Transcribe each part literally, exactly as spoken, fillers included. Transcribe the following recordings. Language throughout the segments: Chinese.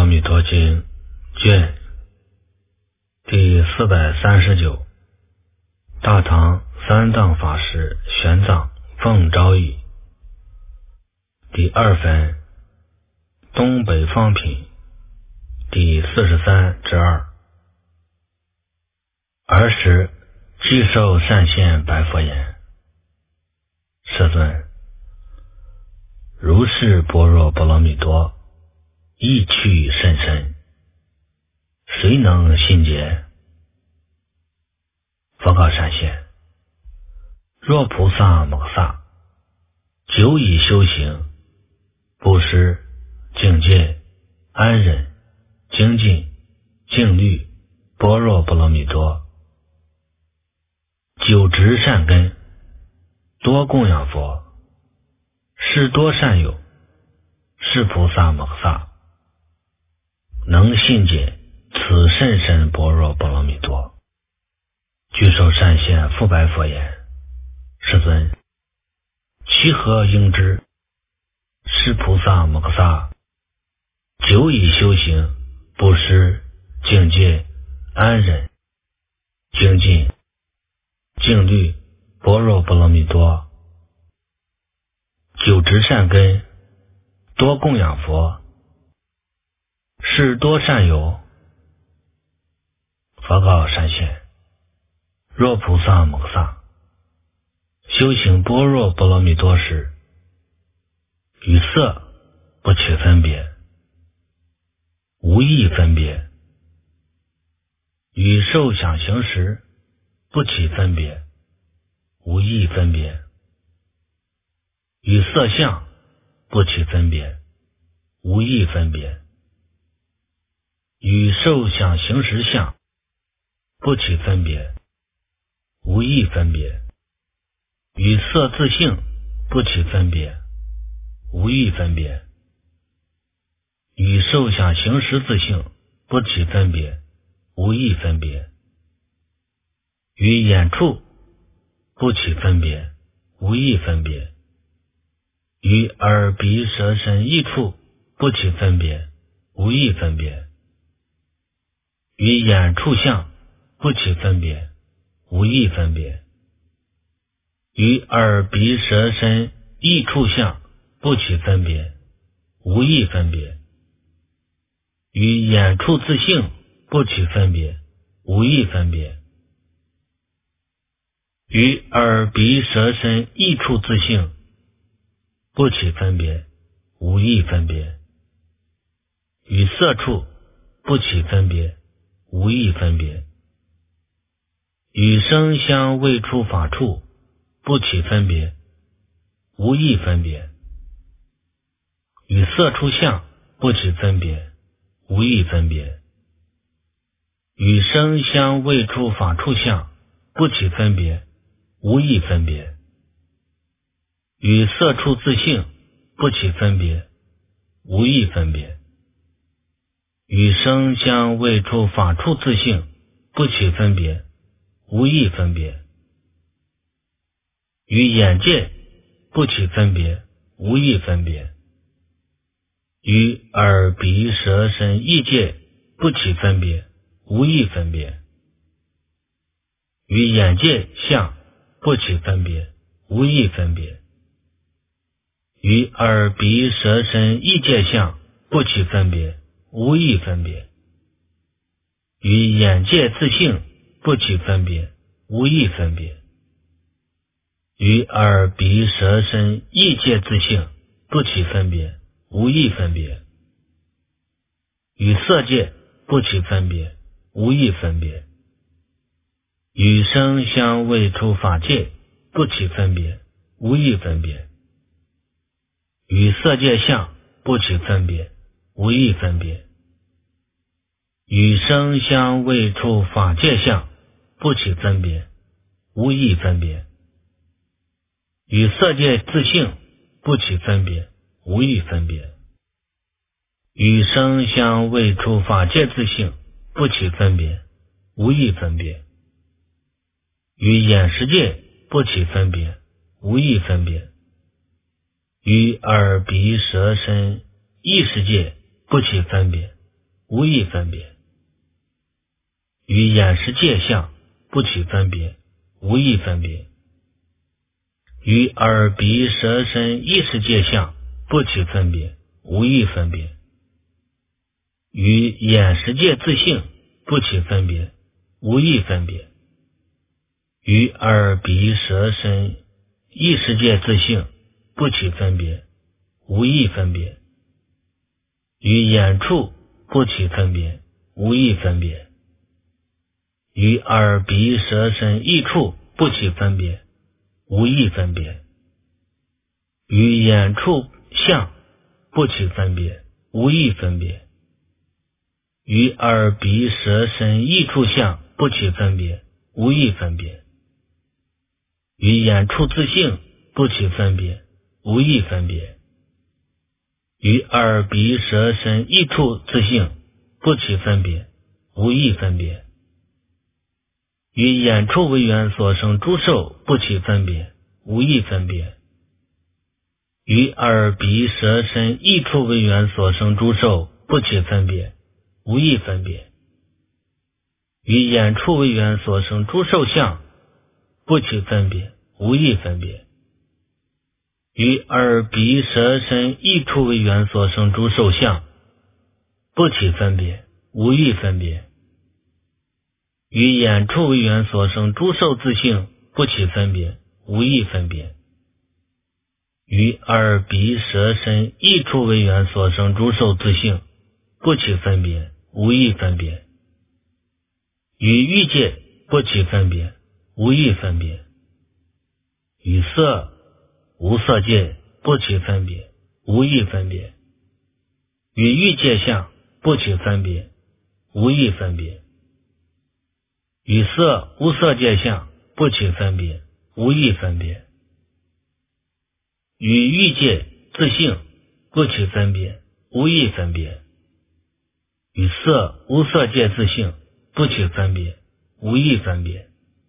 弥陀经卷第四百三十九，大唐三藏法师玄奘奉诏译，第二分东北方品第四十三之二。儿时既受善现白佛言：世尊，如是般若波罗蜜多意趣甚深，谁能信解？佛告善现：若菩萨摩诃萨久已修行布施、境界、安忍、精进、静虑、般若波罗蜜多，久植善根，多供养佛，是多善友，是菩萨摩诃萨能信解此甚深般若波罗蜜多。具受善现复白佛言：世尊，其何应知？是菩萨摩诃萨久已修行布施、境界、安忍、精进、静虑、般若波罗蜜多，久植善根，多供养佛，是多善友。佛告善现：若菩萨摩诃萨修行般若波罗蜜多时，与色不起分别，无意分别；与受想行识不起分别，无意分别；与色相不起分别，无意分别；与受想行识相不起分别，无意分别；与色自性不起分别，无意分别；与受想行识自性不起分别，无意分别；与眼处不起分别，无意分别；与耳鼻舌身意处不起分别，无意分别；与眼处相不起分别，无意分别；与耳鼻舌身意处相不起分别，无意分别；与眼处自性不起分别，无意分别；与耳鼻舌身意处自性不起分别，无意分别；与色处不起分别，无意分别；与声香味触法处不起分别，无意分别；与色处相不起分别，无意分别；与声香味触法处相不起分别，无意分别；与色处自性不起分别，无意分别；与声香味触法处自性不起分别，无意分别；与眼界不起分别，无意分别；与耳鼻舌身意界不起分别，无意分别；与眼界相不起分别，无意分别；与耳鼻舌身意界相不起分别，无意分别；与眼界自性不起分别，无意分别；与耳鼻舌身意界自性不起分别，无意分别；与色界不起分别，无意分别；与声香味触法界不起分别，无意分别；与色界相不起分别，无意分别；与声香味触法界相不起分别，无意分别；与色界自性不起分别，无意分别；与声香味触法界自性不起分别，无意分别；与眼识界不起分别，无意分别；与耳鼻舌身意识界不起分别， 无异分别；与眼识界相不起分别，无异分别；与耳鼻舌身意识界相不起分别，无异分别；与眼识界自性不起分别，无异分别；与耳鼻舌身意识界自性不起分别，无异分别；与眼处不起分别，无异分别；与耳鼻舌身意处不起分别，无异分别；与眼处相不起分别，无异分别；与耳鼻舌身意处相不起分别，无异分别；与眼处自性不起分别，无异分别；与耳鼻舌身意处自性不起分别，无异分别；与眼处为缘所生诸受不起分别，无异分别；与耳鼻舌身意处为缘所生诸受不起分别，无异分别；与眼处为缘所生诸受相不起分别，无异分别；与耳鼻舌身意处为缘所生诸受相不起分别，无异分别；与眼处为缘所生诸受自性不起分别，无异分别；与耳鼻舌身意处为缘所生诸受自性不起分别，无异分别；与欲界不起分别，无异分别；与色无色界不起分别，无异分别；与欲界相不起分别，无异分别；与色无色界相不起分别，无异分别；与欲界自性不起分别，无异分别；与色无色界自性不起分别，无异分别；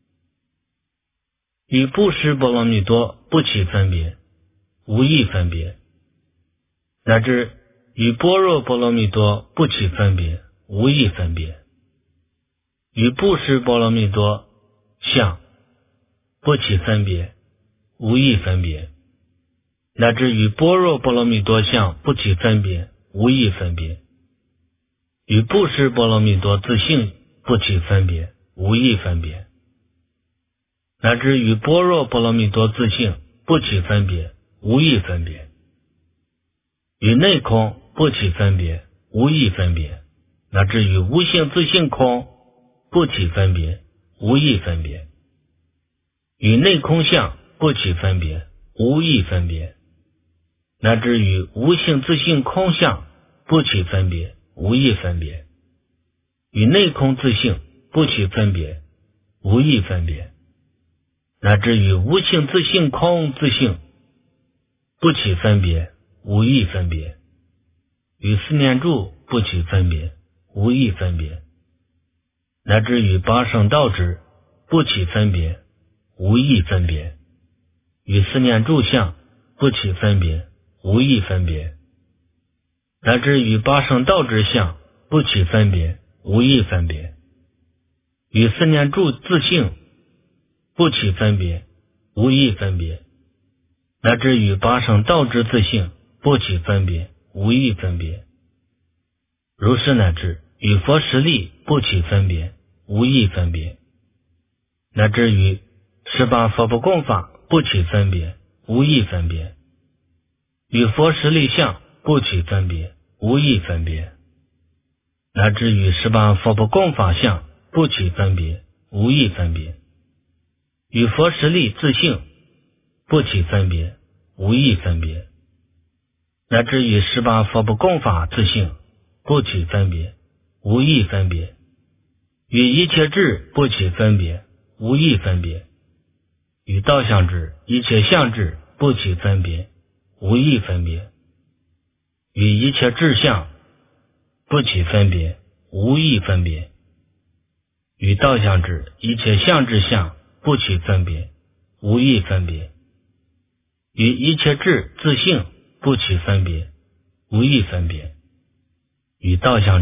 与布施波罗蜜多不起分别，无异分别；乃至与般若波罗蜜多不起分别，无异分别；与布施波罗蜜多相不起分别，无异分别；乃至与般若波罗蜜多相不起分别，无异分别；与布施波罗蜜多自性不起分别，无异分别；乃至与般若波罗蜜多自性不起分别，无异分别；与内空不起分别，无异分别；乃至与无性自性空不起分别，无异分别；与内空相不起分别，无异分别；乃至与无性自性空相不起分别，无异分别；与内空自性不起分别，无异分别；乃至与无性自性空自性不起分别，无异分别；与四念住不起分别，无异分别；乃至与八圣道支不起分别，无异分别；与四念住相不起分别，无异分别；乃至与八圣道支相不起分别，无异分别；与四念住自性不起分别，无异分别；乃至与八圣道支自性不起分别，无异分别；如是乃至与佛实力不起分别，无异分别；乃至于十八佛不共法不起分别，无异分别；与佛实力相不起分别，无异分别；乃至于十八佛不共法相不起分别，无异分别；与佛实力自性不起分别，无异分别；乃至于十八佛不共法自性不起分别，无异分别；与一切智不起分别，无异分别；与道相智、一切相智不起分别，无异分别；与一切智相不起分别，无异分别；与道相智、一切相智相不起分别，无异分别；与一切智自性不起分别，无异分别；与道相智、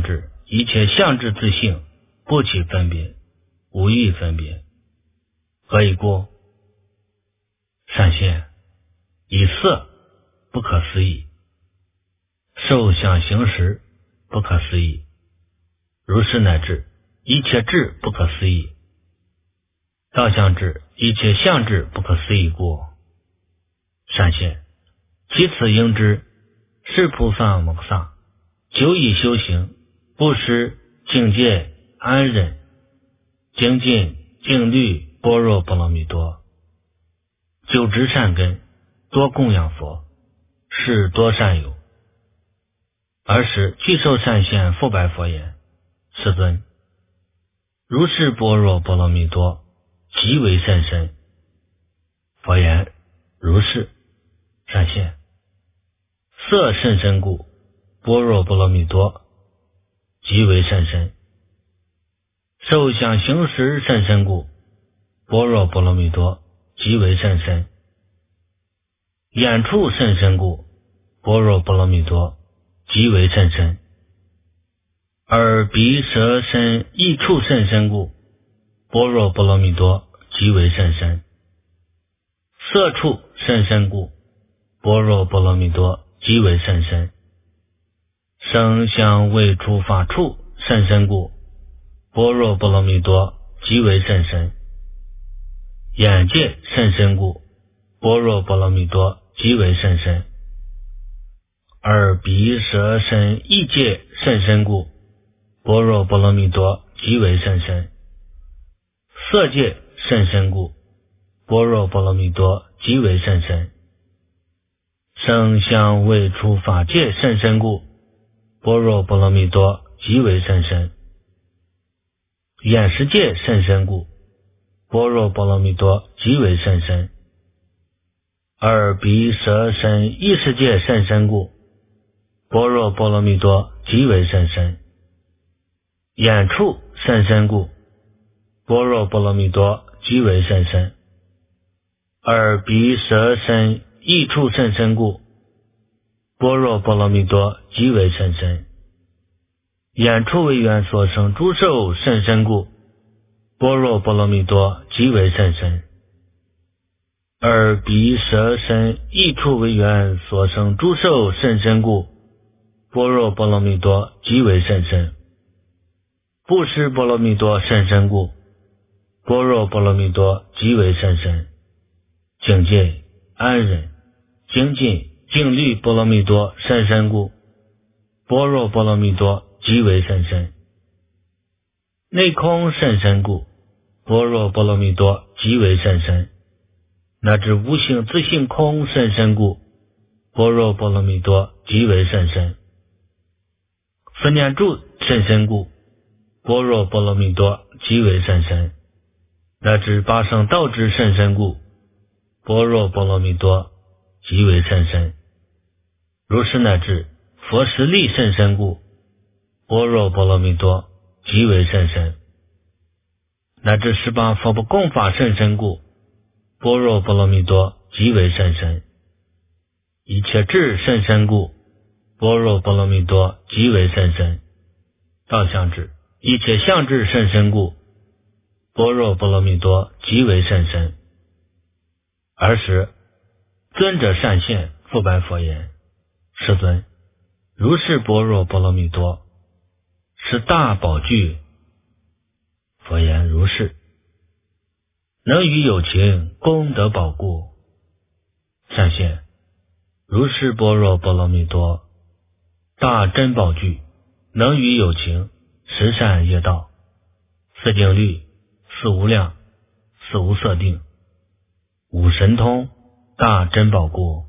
一切相之自性，不起分别，无异分别。何以故？善现以色不可思议，受想行识不可思议，如是乃至一切智不可思议，道相智一切相智不可思议故。善现其此应知，是菩萨摩诃萨久以修行，布施境界安忍精进静虑般若波罗蜜多，久植善根，多供养佛，是多善友。尔时具受善现，复白佛言：世尊，如是般若波罗蜜多极为甚深。佛言：如是。善现色甚深故，般若波罗蜜多极为甚深。受想行识甚深故，般若波罗蜜多极为甚深。眼处甚深故，般若波罗蜜多极为甚深。耳鼻舌身意处甚深故，般若波罗蜜多极为甚深。色处甚深故，般若波罗蜜多极为甚深。声香味触法处甚深故，般若波罗蜜多极为甚深。眼界甚深故，般若波罗蜜多极为甚深。耳鼻舌身意界甚深故，般若波罗蜜多极为甚深。色界甚深故，般若波罗蜜多极为甚深。声香味触法界甚深故，般若波罗蜜多极为甚深。眼识界甚深故，般若波罗蜜多极为甚深。耳鼻舌身意识界甚深故，般若波罗蜜多极为甚深。眼处甚深故，般若波罗蜜多极为甚深。耳鼻舌身意处甚深故，般若波罗蜜多极为甚深。眼处为缘所生诸受甚深故，般若波罗蜜多极为甚深。耳鼻舌身意处为缘所生诸受甚深故，般若波罗蜜多极为甚深。布施波罗蜜多甚深故，般若波罗蜜多极为甚深。境界安忍精进静虑波罗蜜多甚深故，般若波罗蜜多极为甚深。内空甚深故，般若波罗蜜多极为甚深。乃至无性自性空甚深故，般若波罗蜜多极为甚深。分念住甚深故，般若波罗蜜多极为甚深。乃至八圣道之甚深故，般若波罗蜜多极为甚深。如是乃至佛实力甚深故，般若波罗蜜多极为甚深。乃至十八佛不共法甚深故，般若波罗蜜多极为甚深。一切智甚深故，般若波罗蜜多极为甚深。道相智一切相智甚深故，般若波罗蜜多极为甚深。尔时尊者善现，复白佛言：世尊，如是般若波罗蜜多是大宝具。佛言：如是。能与有情功德宝故。善现如是般若波罗蜜多大珍宝具，能与有情十善业道，四定律，四无量，四无色定，五神通，大珍宝故。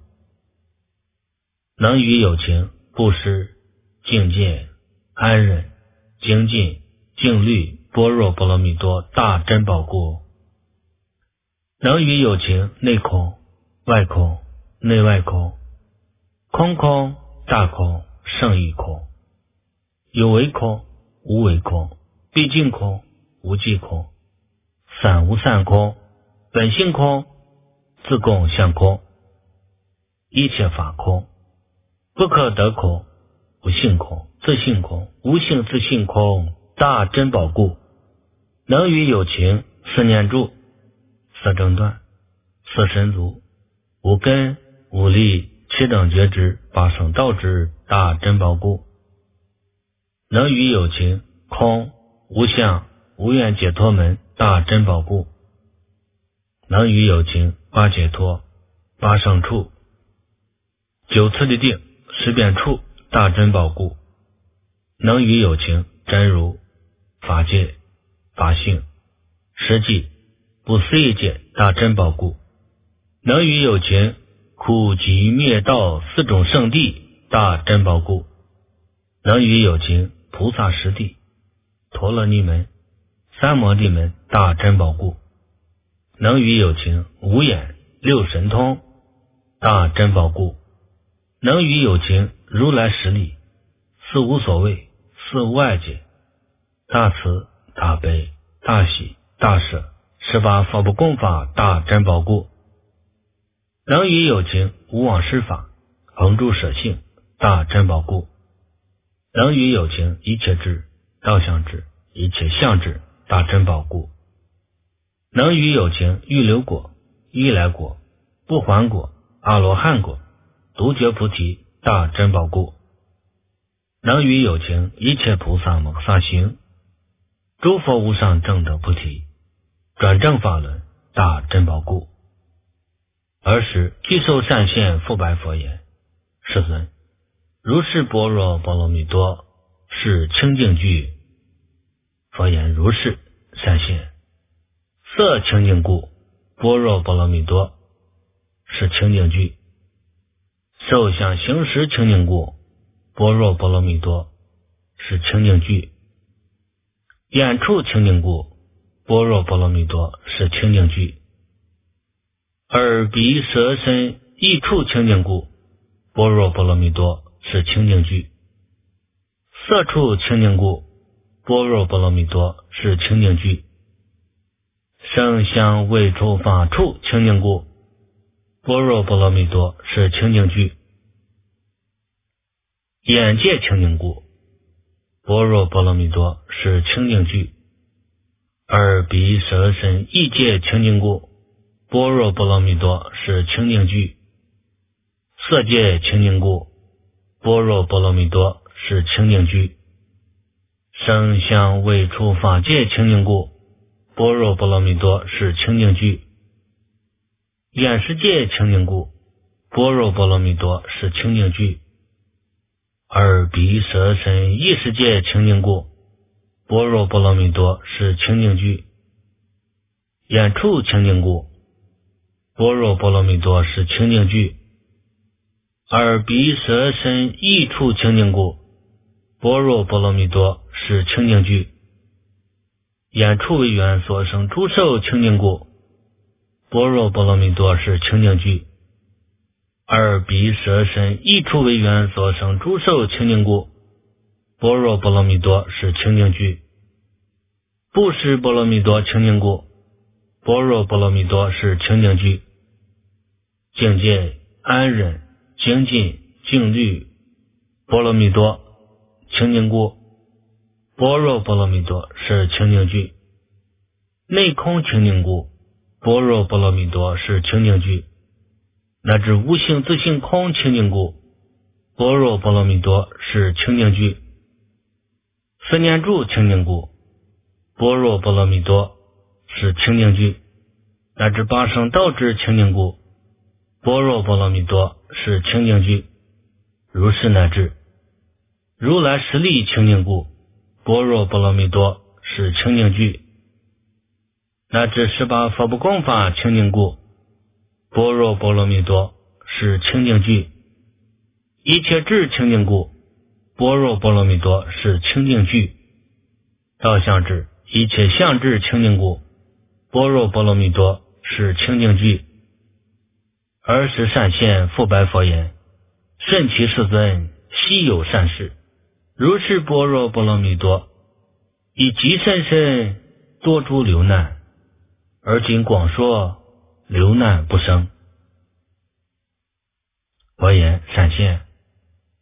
能与有情布施境界安忍精进静虑般若波罗蜜多大珍宝故。能与有情内空外空内外空空空大空胜义空，有为空无为空毕竟空无际空散无散空本性空自共相空一切法空不可得空无性空，自性空，无性自性空，大珍宝故。能于有情，四念住，四正断，四神足，无根无力，七等觉知，八圣道之，大珍宝故。能于有情，空无相无愿解脱门，大珍宝故。能于有情，八解脱，八圣处，九次第定，十遍处，大珍宝故。能于有情，真如法界法性实际不思议界，大珍宝故。能于有情，苦集灭道四种圣地，大珍宝故。能于有情，菩萨实地陀罗尼门三摩地门，大珍宝故。能于有情，五眼六神通，大珍宝故。能于有情，如来实力四无所谓，四无外界，大慈大悲大喜大舍，十八佛不共法，大珍宝故。能于有情，无妄施法恒住舍性，大珍宝故。能于有情，一切智道相智，一切相智，大珍宝故。能于有情，预流果依来果不还果阿罗汉果独觉菩提，大珍宝故。能于有情，一切菩萨摩萨行，诸佛无上正等菩提，转正法轮，大珍宝故。尔时具受善现，复白佛言：世尊，如是般若波罗蜜多是清净具。佛言：如是善现，色清净故，般若波罗蜜多是清净具。受想行识清净故，般若波罗蜜多是清净具。眼处清净故，般若波罗蜜多是清净具。耳鼻舌身意处清净故，般若波罗蜜多是清净具。色处清净故，般若波罗蜜多是清净具。声香味触法处清净故，般若波罗蜜多是清净具。眼界清净故，般若波罗蜜多是清净具。耳鼻舌身意界清净故，般若波罗蜜多是清净具。色界清净故，般若波罗蜜多是清净具。声香味触法界清净故，般若波罗蜜多是清净具。眼识界清净故，般若波罗蜜多是清净具。耳鼻舌身意识界清净故，般若波罗蜜多是清净具。眼处清净故，般若波罗蜜多是清净具。耳鼻舌身意处清净故，般若波罗蜜多是清净具。眼处为缘所生诸受清净故，般若波罗蜜多是清净具。耳鼻舌身意处为缘所生诸受清净故，般若波罗蜜多是清净具。布施波罗蜜多清净故，般若波罗蜜多是清净具。境界安忍精进静虑波罗蜜多清净故，般若波罗蜜多是清净具。内空清净故，般若波罗蜜多是清净具。乃至无性自性空清净故，般若波罗蜜多是清净具。四念住清净故，般若波罗蜜多是清净具。乃至八圣道之清净故，般若波罗蜜多是清净具。如是乃至如来实力清净故，般若波罗蜜多是清净具。乃至十八佛不共法清净故，般若波罗蜜多是清净具。一切智清净故，般若波罗蜜多是清净具。道相智一切相智清净故，般若波罗蜜多是清净具。尔时善现复白佛言：甚其世尊，悉有善事，如是般若波罗蜜多，以极甚深多诸流难，而今广说，流难不生。佛言：善现，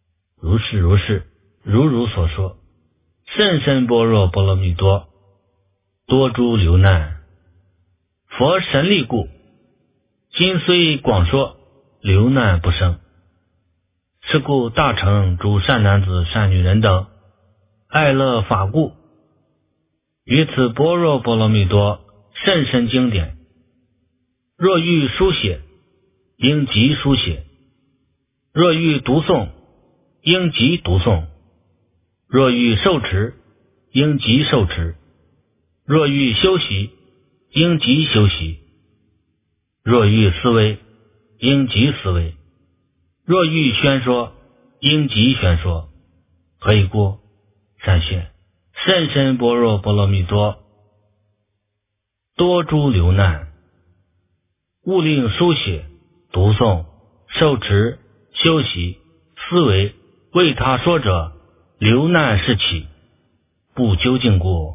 如是如是，如如所说。甚深般若波罗蜜多，多诸流难。佛神力故，今虽广说，流难不生。是故大乘诸善男子善女人等，爱乐法故，于此般若波罗蜜多甚深经典，若欲书写，应即书写；若欲读诵，应即读诵；若欲受持，应即受持；若欲修习，应即修习；若欲思维，应即思维；若欲宣说，应即宣说。何以故？善现甚深般若波罗蜜多，多诸流难。勿令书写、读诵、受持、修习、思维为他说者，流难是起，不究竟故。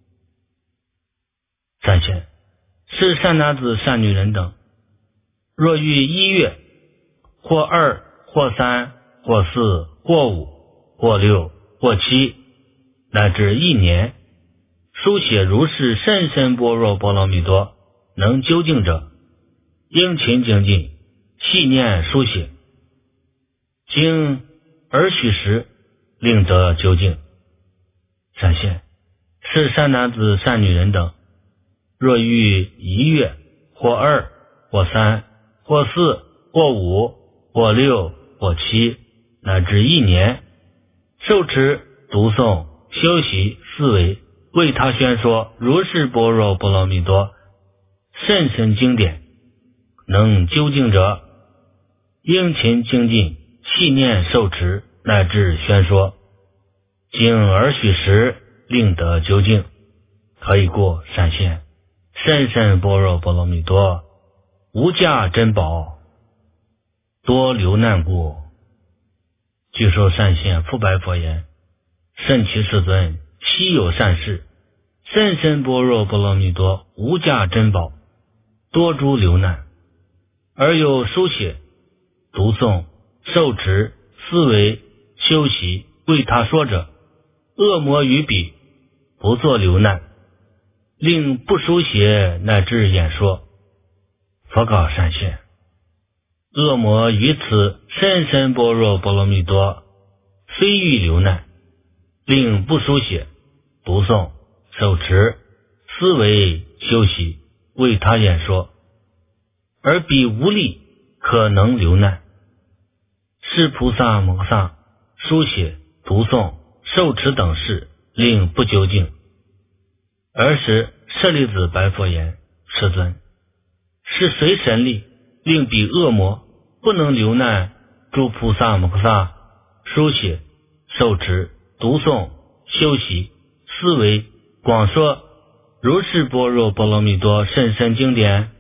善现是善男子善女人等，若欲一月或二或三或四或五或六或七乃至一年，书写如是甚深般若波罗蜜多能究竟者，应勤精进，细念书写，经而许时，令得究竟。善现是善男子善女人等，若欲一月或二或三或四或五或六或七乃至一年，受持、读诵、修习、思维为他宣说如是般若波罗蜜多甚深经典，能究竟者，应勤精进，细念受持乃至宣说，经而许时，令得究竟。何以故？善现甚深般若波罗蜜多，无价珍宝，多流难故。具受善现复白佛言：甚其世尊，悉有善事，甚深般若波罗蜜多无价珍宝，多诸流难。而有书写、读诵、受持、思维、修习为他说者，恶魔于彼，不作流难，令不书写乃至演说。佛告善现：恶魔于此甚深般若波罗蜜多虽欲流难，令不书写、读诵、受持、思维、修习为他演说，而彼无力可能流难。是菩萨摩诃萨书写、读诵、受持等事，令不究竟。尔时舍利子白佛言：世尊，是谁神力，令彼恶魔不能流难诸菩萨摩诃萨书写、受持、读诵、修习、思维、广说如是般若波罗蜜多甚深经典？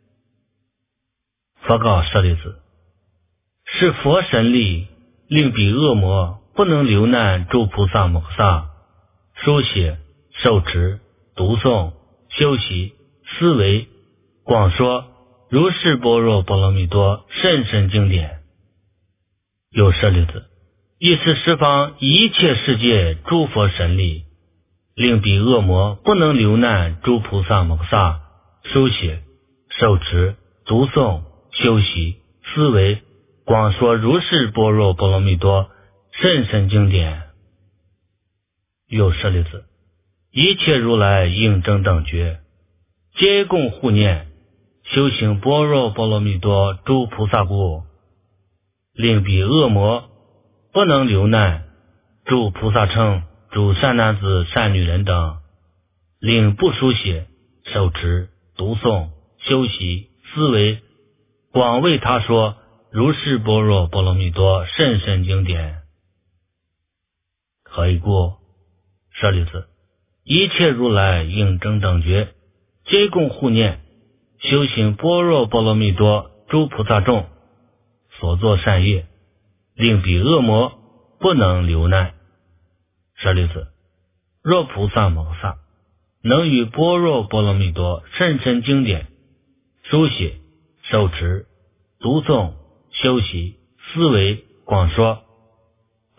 佛告舍利子：是佛神力，令彼恶魔不能流难诸菩萨摩诃萨书写、受持、读诵、修习、思维、广说如是般若波罗蜜多甚深经典。有舍利子，亦是十方一切世界诸佛神力，令彼恶魔不能流难诸菩萨摩诃萨书写、受持、读诵、修习、思维、广说如是般若波罗蜜多甚深经典。有舍利子，一切如来应正等觉，皆共护念修行般若波罗蜜多诸菩萨故，令彼恶魔不能流难诸菩萨乘诸善男子善女人等，令不书写、受持、读诵、修习、思维广为他说如是般若波罗蜜多甚深经典。何以故？舍利子，一切如来应正等觉，皆共护念修行般若波罗蜜多诸菩萨众所作善业，令彼恶魔不能流难。舍利子，若菩萨摩诃萨能与般若波罗蜜多甚深经典书写、受持、读诵、修习、思维、广说，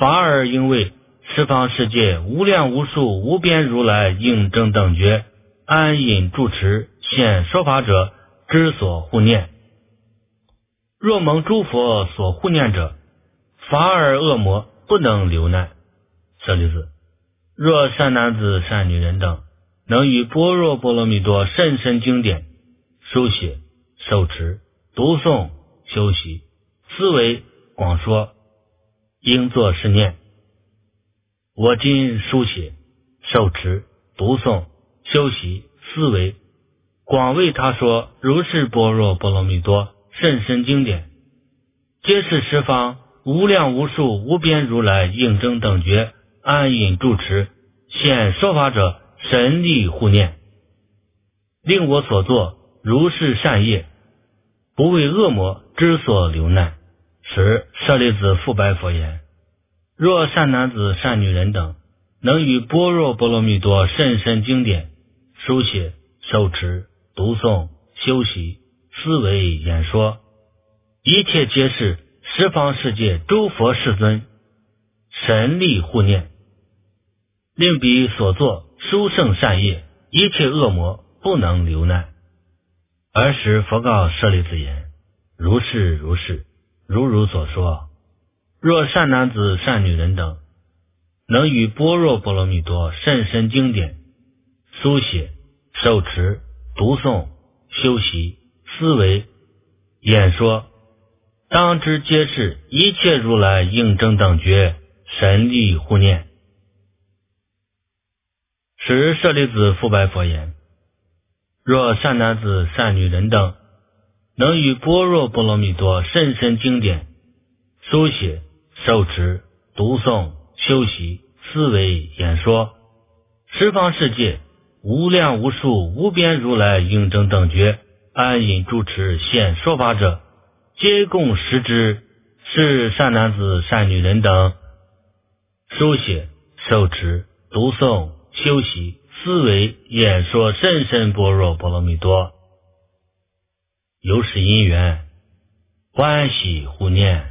法尔应为十方世界无量无数无边如来应正等觉安隐住持现说法者之所护念。若蒙诸佛所护念者，法尔恶魔不能留难。舍利子，若善男子善女人等能于般若波罗蜜多甚深经典书写受持读诵修习思维广说，应作是念：我今书写受持读诵修习思维广为他说如是般若波罗蜜多甚深经典，皆是十方无量无数无边如来应正等觉安隐住持现说法者神力护念，令我所作如是善业不为恶魔之所留难。时舍利子复白佛言：若善男子善女人等能于般若波罗蜜多甚深经典书写受持读诵修习思维演说，一切皆是十方世界诸佛世尊神力护念，令彼所作殊胜善业一切恶魔不能留难。尔时佛告舍利子言：如是如是，如如所说。若善男子善女人等能于般若波罗蜜多甚深经典书写受持读诵修习思维演说，当知皆是一切如来应正等觉神力护念。时舍利子复白佛言：若善男子善女人等能于般若波罗蜜多甚深经典书写受持读诵修习思维演说，十方世界无量无数无边如来应正等觉安隐住持现说法者，皆共识之，是善男子善女人等书写受持读诵修习思维演说甚深般若波罗蜜多，由是因缘欢喜护念。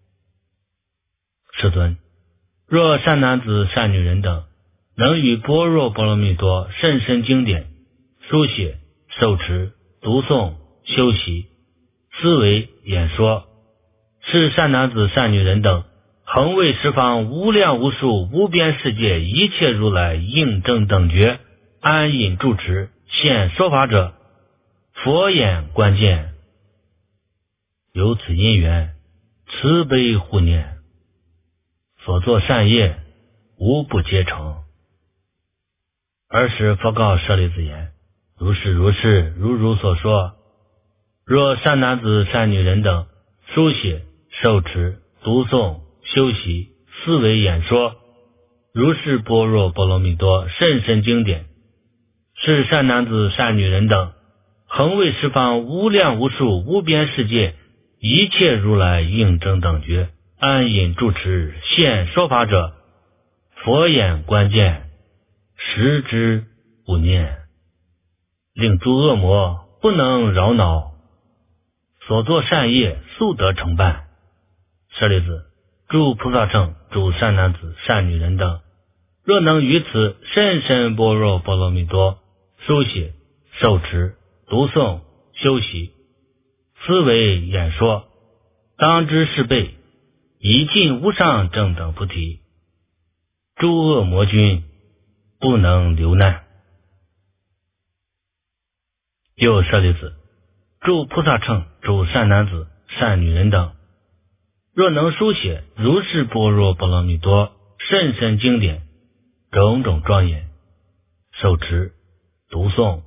世尊，若善男子善女人等能于般若波罗蜜多甚深经典书写受持读诵修习思维演说，是善男子善女人等恒为十方无量无数无边世界一切如来应正等觉安隐住持现说法者，佛眼观见，由此因缘慈悲护念，所作善业无不皆成。尔时佛告舍利子言：如是如是，如如所说。若善男子善女人等书写受持读诵修习思维演说如是般若波罗蜜多甚深经典，是善男子善女人等恒为十方无量无数无边世界一切如来应正等觉安隐住持现说法者，佛眼观见，识之不念，令诸恶魔不能扰恼，所作善业速得成办。舍利子，诸菩萨乘诸善男子善女人等若能于此甚深般若波罗蜜多书写受持读诵修习思维演说，当知是辈已尽无上正等菩提，诸恶魔君不能留难。又舍利子，诸菩萨乘诸善男子善女人等若能书写如是般若波罗蜜多甚深经典种种庄严受持读诵，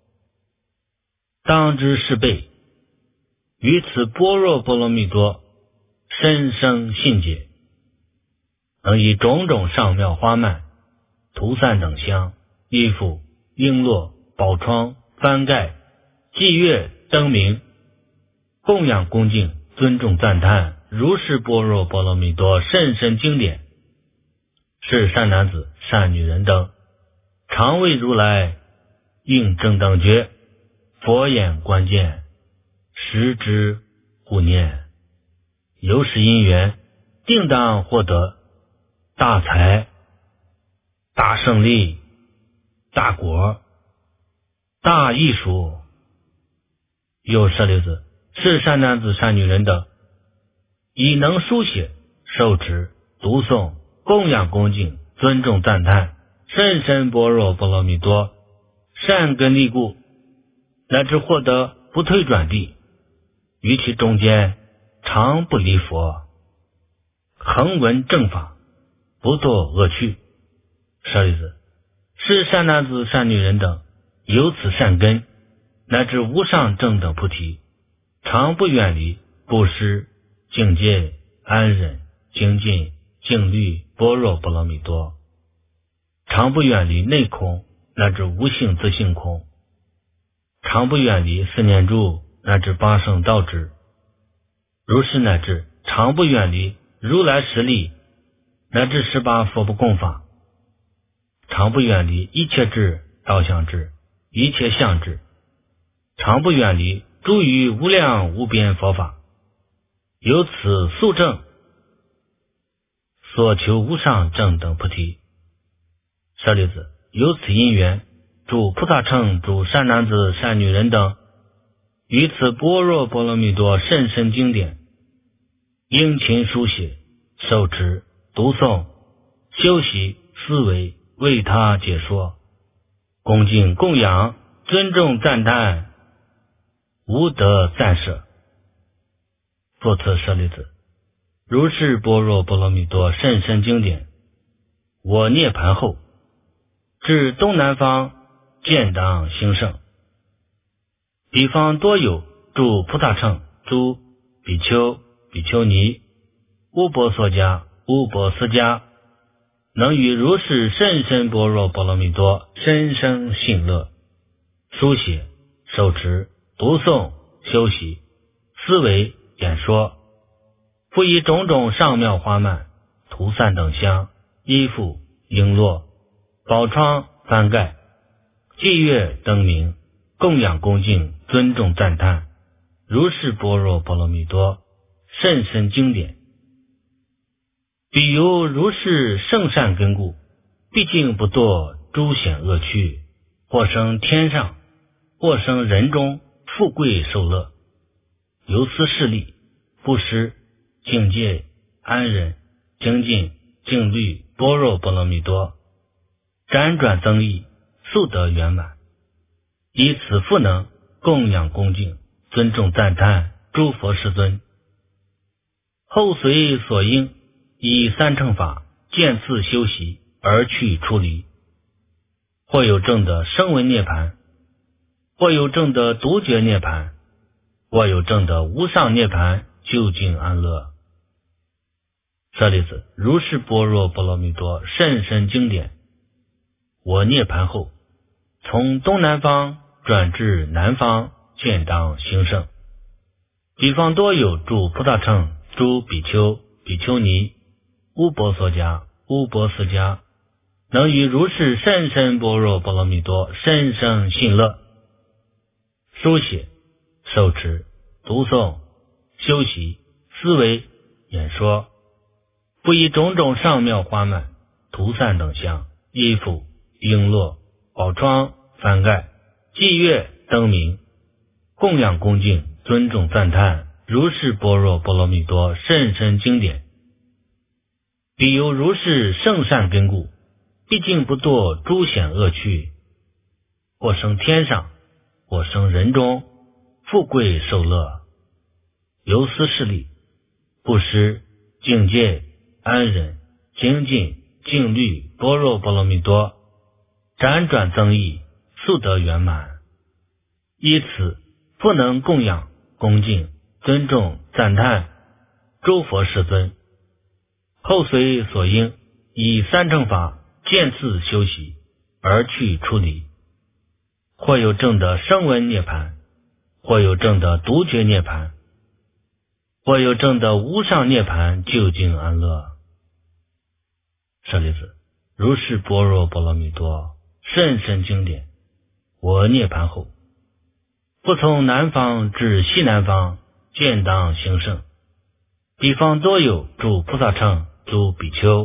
当知是辈于此般若波罗蜜多深生信解，能以种种上妙花蔓涂散等香衣服璎珞宝窗幡盖祭乐灯明供养恭敬尊重赞叹如是般若波罗蜜多甚深经典，是善男子善女人等常为如来应正等觉佛眼观见，识之护念，由是因缘定当获得大财、大胜利、大果、大艺术。有舍利子，是善男子善女人等，以能书写、受持、读诵、供养恭敬、尊重赞叹甚深般若波罗蜜多善根利故，乃至获得不退转地，于其中间常不离佛，恒闻正法，不堕恶趣。舍利子，是善男子善女人等，有此善根，乃至无上正等菩提，常不远离布施、境界、安忍、精进、静虑、般若波罗蜜多，常不远离内空，乃至无性自性空，常不远离四念住，乃至八圣道支，如是乃至常不远离如来实力，乃至十八佛不共法，常不远离一切智、道相智、一切相智，常不远离诸于无量无边佛法，由此速证所求无上正等菩提。舍利子，由此因缘，诸菩萨乘诸善男子善女人等，于此般若波罗蜜多甚深经典，殷勤书写、受持、读诵、修习、思维，为他解说，恭敬供养、尊重赞叹，无得赞舍。复次舍利子，如是般若波罗蜜多甚深经典，我涅盘后，至东南方见当兴盛，彼方多有诸菩萨乘、诸比丘、比丘尼、乌婆娑迦、乌婆斯迦，能于如是甚深般若波罗蜜多深生信乐，书写、受持、读诵、修习、思维、演说，复以种种上妙花蔓、涂散等香、衣服、璎珞、宝窗、幡盖、祭乐、灯明，供养恭敬、尊重赞叹如是般若波罗蜜多甚深经典。彼由如是圣善根故，毕竟不堕诸险恶趣，或生天上，或生人中，富贵受乐，由此势力，布施、境界、安忍、精进、静虑、般若波罗蜜多，辗转增益，速得圆满。以此复能供养恭敬、尊重赞叹诸佛世尊，后随所应，以三乘法渐次修习而去出离，或有证得声闻涅盘，或有证得独觉涅盘，或有证得无上涅盘，究竟安乐。舍利子，如是般若波罗蜜多甚深经典，我涅盘后，从东南方转至南方，见当兴盛。彼方多有诸菩萨乘、诸比丘、比丘尼、乌婆娑迦、乌婆斯迦，能于如是甚深般若波罗蜜多深生信乐，书写、受持、读诵、修习、思维、演说，不以种种上妙花蔓、涂散等香、衣服、璎珞、宝窗、幡盖、祭乐、灯明，供养恭敬、尊重赞叹如是般若波罗蜜多甚深经典。彼由如是圣善根故，毕竟不堕诸险恶趣，或生天上，或生人中，富贵受乐，由此势力，布施、境界、安忍、精进、静虑、般若波罗蜜多，辗转增益，速得圆满。依此复能供养恭敬、尊重赞叹诸佛世尊，后随所应，以三乘法渐次修习而去出离，或有证得声闻涅盘，或有证得独觉涅盘，或有证得无上涅盘，究竟安乐。舍利子，如是般若波罗蜜多甚深经典，我涅盘后，复从南方至西南方，见当兴盛。彼方多有诸菩萨乘、诸比丘、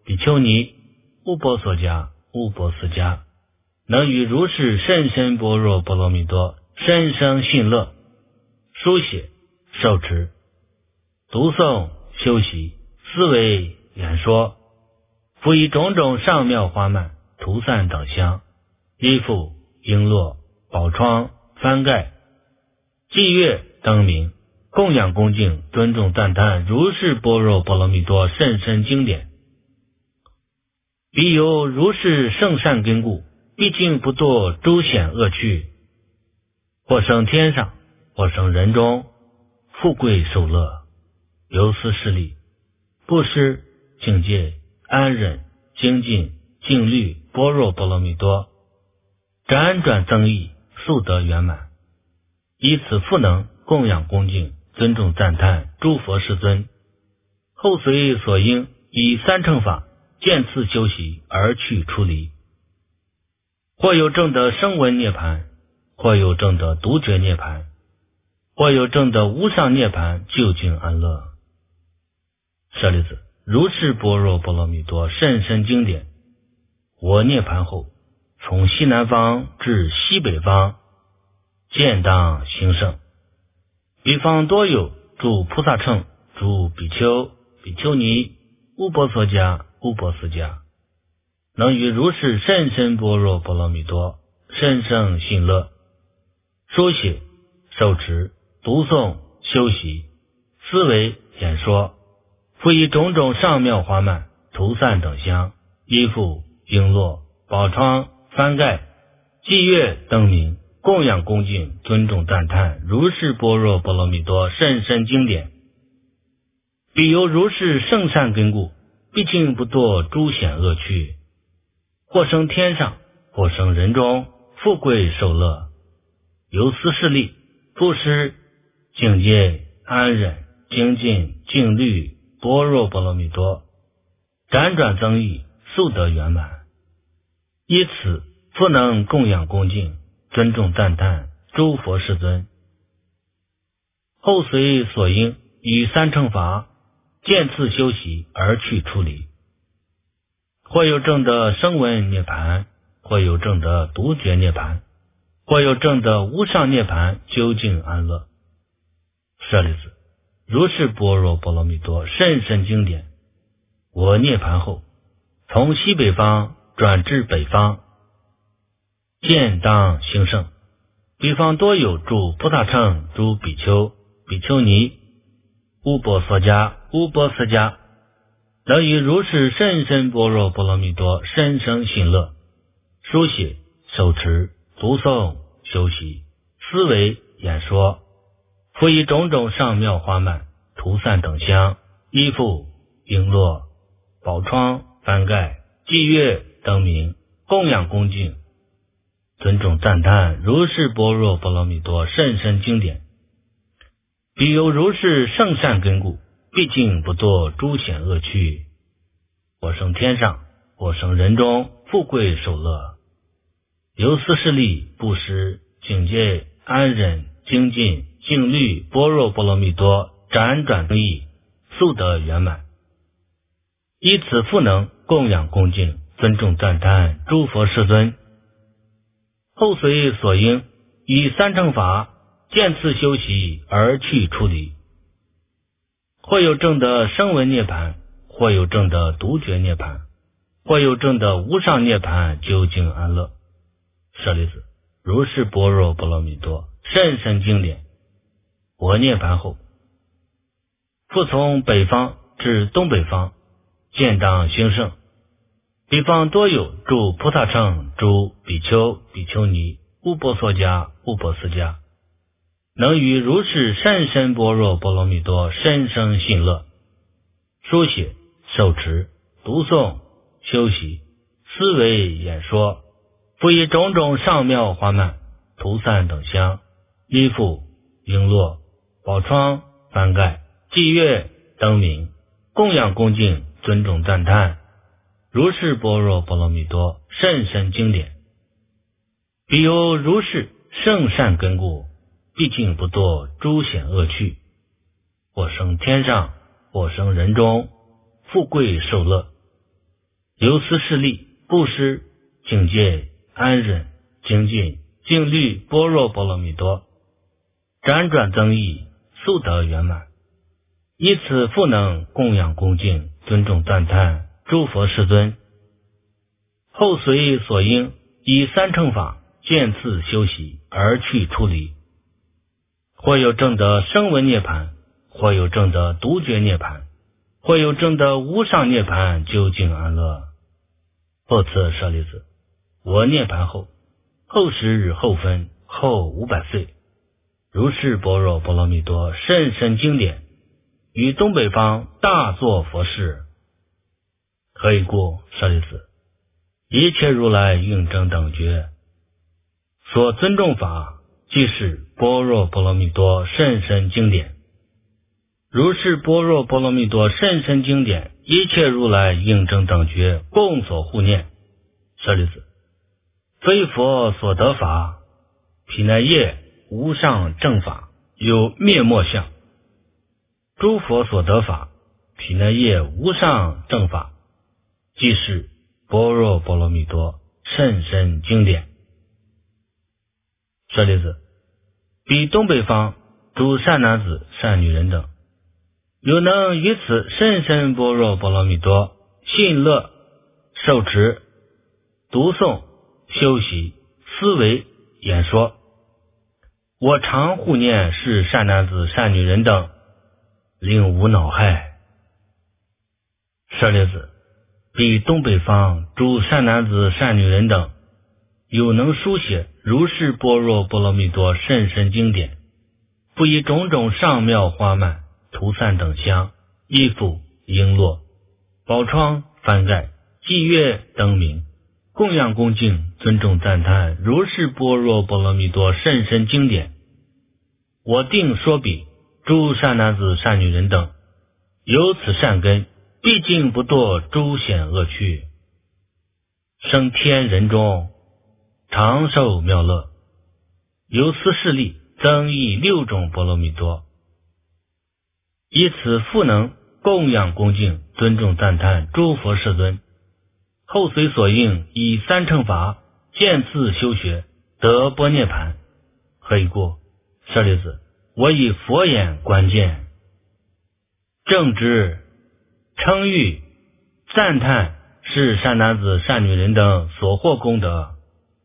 比丘尼、乌波索迦、乌波斯迦，能与如是甚深般若波罗蜜多深生信乐，书写、受持、读诵、修习、思维、演说，复以种种上妙花曼、涂散等香，衣服、璎珞、宝窗、幡盖、祭乐、灯明，供养恭敬、尊重赞叹如是般若波罗蜜多甚深经典。彼有如是圣善根故，毕竟不堕诸险恶趣，或生天上，或生人中，富贵受乐，由斯势力，布施、境界、安忍、精进、静虑、般若波罗蜜多，辗转增益，速得圆满。以此复能供养恭敬、尊重赞叹诸佛世尊，后随所应，以三乘法渐次修习而去出离。或有证得声闻涅盘，或有证得独觉涅盘，或有证得无上涅盘究竟安乐。舍利子，如是般若波罗蜜多甚深经典，我涅盘后，从西南方至西北方，渐当兴盛。彼方多有诸菩萨乘、诸比丘、比丘尼、乌波索迦、乌波斯迦，能于如是甚深般若波罗蜜多甚生信乐，书写、受持、读诵、修习、思维、演说，复以种种上妙花曼、涂散等香，衣服、璎珞、宝窗、幡盖、祭乐、灯明，供养恭敬、尊重赞叹如是般若波罗蜜多甚深经典。彼由如是圣善根故，毕竟不堕诸险恶趣，或生天上，或生人中，富贵受乐，由斯势力，布施、境界、安忍、精进、静虑、般若波罗蜜多，辗转增益，速得圆满。以此复能供养恭敬、尊重赞叹诸佛世尊，后随所应，以三乘法渐次修习而去出离。或有证得声闻涅盘，或有证得独觉涅盘，或有证得无上涅盘究竟安乐。舍利子，如是般若波罗蜜多甚深经典，我涅盘后，从西北方转至北方，渐当兴盛。彼方多有诸菩萨乘、诸比丘、比丘尼、乌波索迦、乌波斯迦，能于如是甚深般若波罗蜜多深生信乐，书写、受持、读诵、修习、思维、演说，复以种种上妙花曼、涂散等香、衣服、璎珞、宝窗、幡盖、祭乐、灯明，供养恭敬、尊重赞叹如是般若波罗蜜多甚深经典。彼由如是圣善根故，毕竟不堕诸险恶趣，或生天上，或生人中，富贵受乐，由斯势力，布施、境界、安忍、精进、静虑、般若波罗蜜多辗转增益，速得圆满。以此复能供养恭敬、尊重赞叹诸佛世尊，后随所应，以三乘法渐次修习而去出离。或有证得声闻涅盘，或有证得独觉涅盘，或有证得无上涅盘究竟安乐。舍利子，如是般若波罗蜜多甚深经典，我涅盘后，复从北方至东北方，渐当兴盛。彼方多有诸菩萨乘、诸比丘、比丘尼、乌波索迦、乌波斯迦，能于如是甚深般若波罗蜜多深生信乐，书写、受持、读诵、修习、思维、演说，复以种种上妙花曼、涂散等香、衣服、璎珞、宝窗、幡盖、祭乐、灯明，供养恭敬、尊重赞叹如是般若波罗蜜多甚深经典。彼由如是圣善根故，毕竟不堕诸险恶趣，或生天上，或生人中，富贵受乐， 由此事例，布施、警戒、安忍、精进、静虑般若波罗蜜多，辗转增益，速得圆满。以此复能供养恭敬，尊重赞叹诸佛世尊，后随所应，以三乘法渐次修习而去出离，或有证得声闻涅槃，或有证得独觉涅槃，或有证得无上涅槃究竟安乐。复次舍利子，我涅槃后，后十日后分后五百岁，如是般若波罗蜜多甚深经典，于东北方大作佛事。何以故？舍利子，一切如来应正等觉所尊重法，即是般若波罗蜜多甚深经典。如是般若波罗蜜多甚深经典，一切如来应正等觉共所护念。舍利子，非佛所得法，毗奈耶无上正法，有灭没相。诸佛所得法，毗奈耶无上正法，即是般若波罗蜜多甚深经典。舍利子，彼东北方诸善男子善女人等，有能于此甚深般若波罗蜜多信乐受持读诵修习思维演说，我常护念是善男子善女人等，令无恼害。舍利子，彼东北方诸善男子善女人等，有能书写如是般若波罗蜜多甚深经典，不以种种上妙花蔓涂散等香衣服璎珞宝窗幡盖祭乐灯明，供养恭敬尊重赞叹如是般若波罗蜜多甚深经典。我定说彼诸善男子善女人等，有此善根，毕竟不堕诸险恶趣，生天人中，长寿妙乐。由此事例，增益六种波罗蜜多，以此复能供养恭敬尊重赞叹诸佛世尊，后随所应，以三乘法渐次修学得般涅槃。何以故？舍利子，我以佛眼观见，正知称誉赞叹是善男子善女人等所获功德，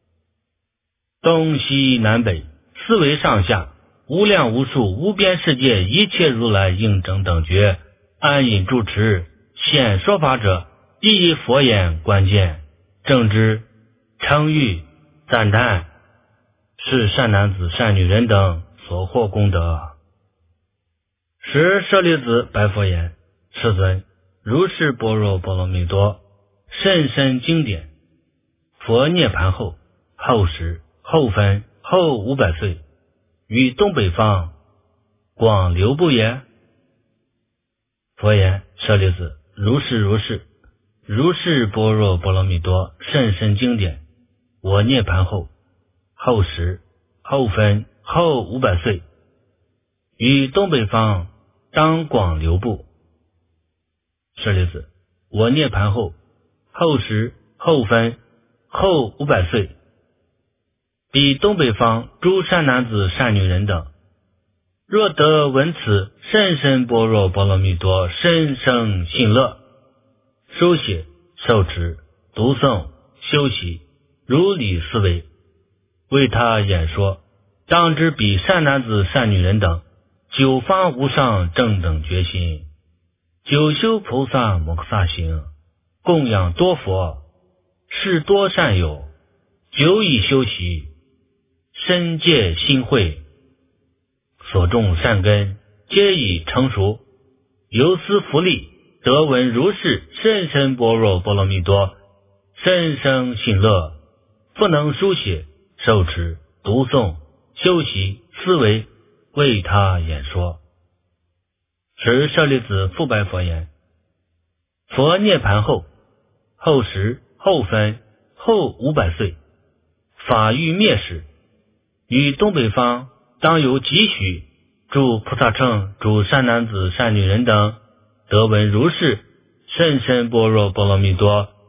东西南北四维上下无量无数无边世界一切如来应正等觉安隐住持显说法者，亦以佛眼观见正知称誉赞叹是善男子善女人等所获功德。时舍利子白佛言：世尊，如是般若波罗蜜多甚深经典，佛涅槃后，后十后分后五百岁，于东北方广流布也。佛言：舍利子，如是如是，如是般若波罗蜜多甚深经典，我涅槃后，后十后分后五百岁，于东北方当广流布。舍利子，我涅槃后，后十后分后五百岁，彼东北方诸善男子善女人等，若得闻此甚深般若波罗蜜多深生信乐，书写受持读诵修习如理思维，为他演说，当知彼善男子善女人等九发无上正等觉心，九修菩萨摩诃萨行，供养多佛，是多善友，久以修习，深戒心慧，所种善根皆已成熟，由斯福利，得闻如是甚深般若波罗蜜多深生信乐，不能书写受持读诵修习思维，为他演说。时舍利子复白佛言：佛涅槃后，后十后分后五百岁，法欲灭时，于东北方当有几许诸菩萨乘诸善男子善女人等，得闻如是甚深般若波罗蜜多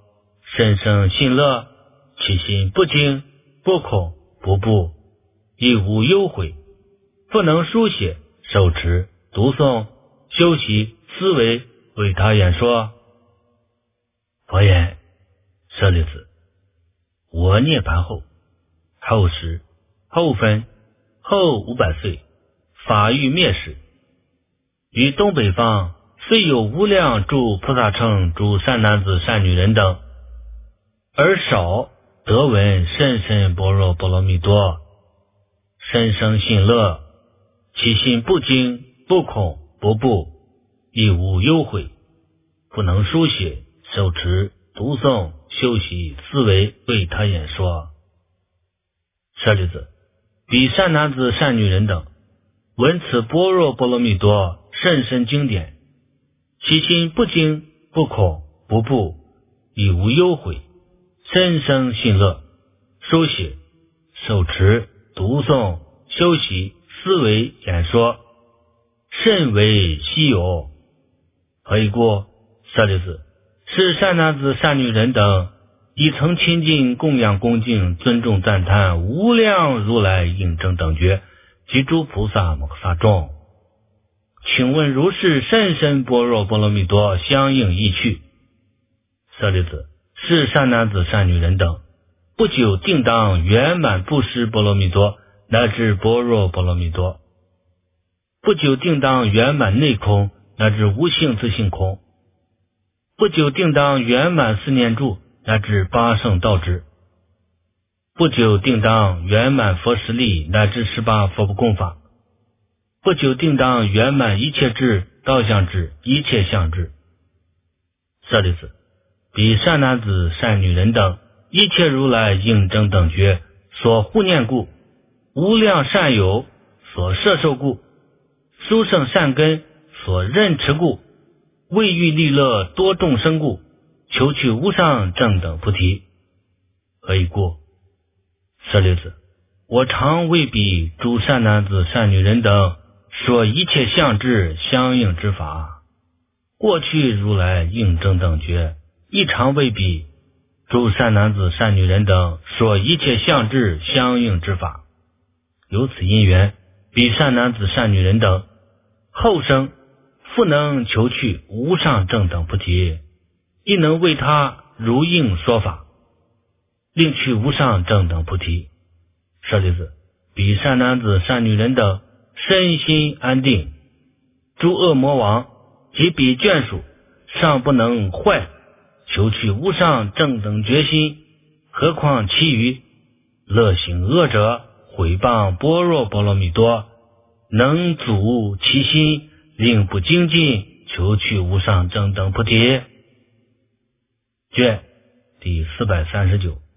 甚生信乐，其心不惊不恐不怖，亦无忧悔，不能书写、手持、读诵、修习、思维、为他演说。佛言：舍利子，我涅槃后，后时、后分、后五百岁，法欲灭时，于东北方虽有无量诸菩萨乘诸善男子善女人等，而少得闻甚深般若波罗蜜多，深生信乐，其心不惊不恐不怖，亦无忧悔，不能书写、手持、读诵、修习、思维、为他演说。舍利子，彼善男子善女人等，闻此般若波罗蜜多甚深经典，其心不惊不恐不怖，亦无忧悔，深生信乐，书写、手持、读诵、修习、思维、演说，甚为稀有。何以故？舍利子，是善男子善女人等已曾亲近供养恭敬尊重赞叹无量如来应正等觉及诸菩萨摩诃萨众。请问如是甚深般若波罗蜜多相应意趣？舍利子，是善男子善女人等不久定当圆满布施波罗蜜多乃至般若波罗蜜多，不久定当圆满内空乃至无性自性空，不久定当圆满四念住乃至八圣道支，不久定当圆满佛实力乃至十八佛不共法，不久定当圆满一切智、道相智、一切相智。舍利子，彼善男子善女人等一切如来应正等觉所护念故，无量善友所摄受故，殊胜善根所任持故，为欲利乐多众生故，求取无上正等菩提。何以故？舍利子，我常为彼诸善男子善女人等说一切相智相应之法，过去如来应正等觉亦常为彼诸善男子善女人等说一切相智相应之法。由此因缘，彼善男子善女人等后生复能求取无上正等菩提，亦能为他如应说法，令取无上正等菩提。舍利子，彼善男子善女人等身心安定，诸恶魔王及彼眷属尚不能坏求取无上正等觉心，何况其余乐行恶者毁谤般若波罗蜜多，能阻其心，令不精进求取无上正等菩提。卷第四百三十九。